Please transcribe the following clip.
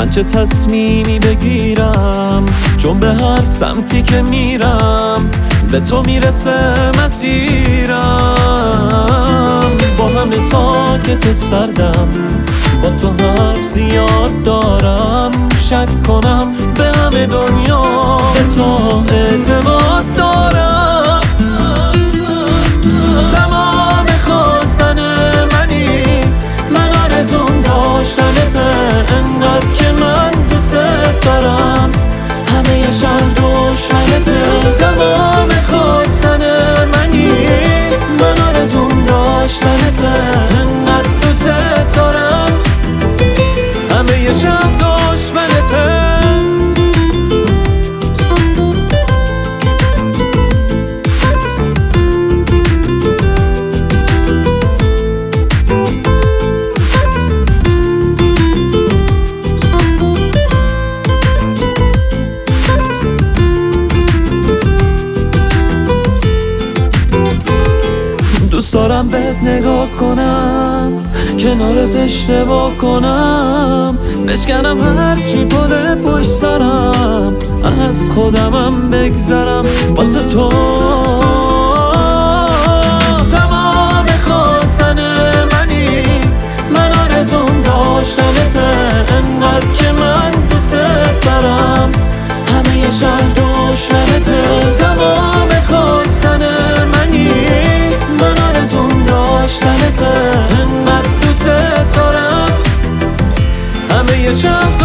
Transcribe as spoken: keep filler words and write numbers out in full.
من چه تصمیمی بگیرم، چون به هر سمتی که میرم به تو میرسه مسیرم. با همه ساکت و سردم، با تو حرف زیاد دارم، شک کنم به همه دنیا به تو اعتماد دارم. تمام خواستن منی، من آرزوم داشتنته، انقدر که من دوست دارم، همه شب دشمنته. تمام خواستن منی، من آرزوم داشتنته، انقدر دوست دارم، همه شب دشمنته. دوست دارم بهت نگاه کنم، کنارت اشتباه کنم، بشکنم هرچی پده پشت سرم، از خودمم بگذرم واسه تو. تمام خواستن منی، من آرزوم داشتنته، انقدر که من دوست دارم، همه شهر دشمنته. تمام خواستن منی، من آرزوم داشتنته، انقدر دوست دارم، همه شب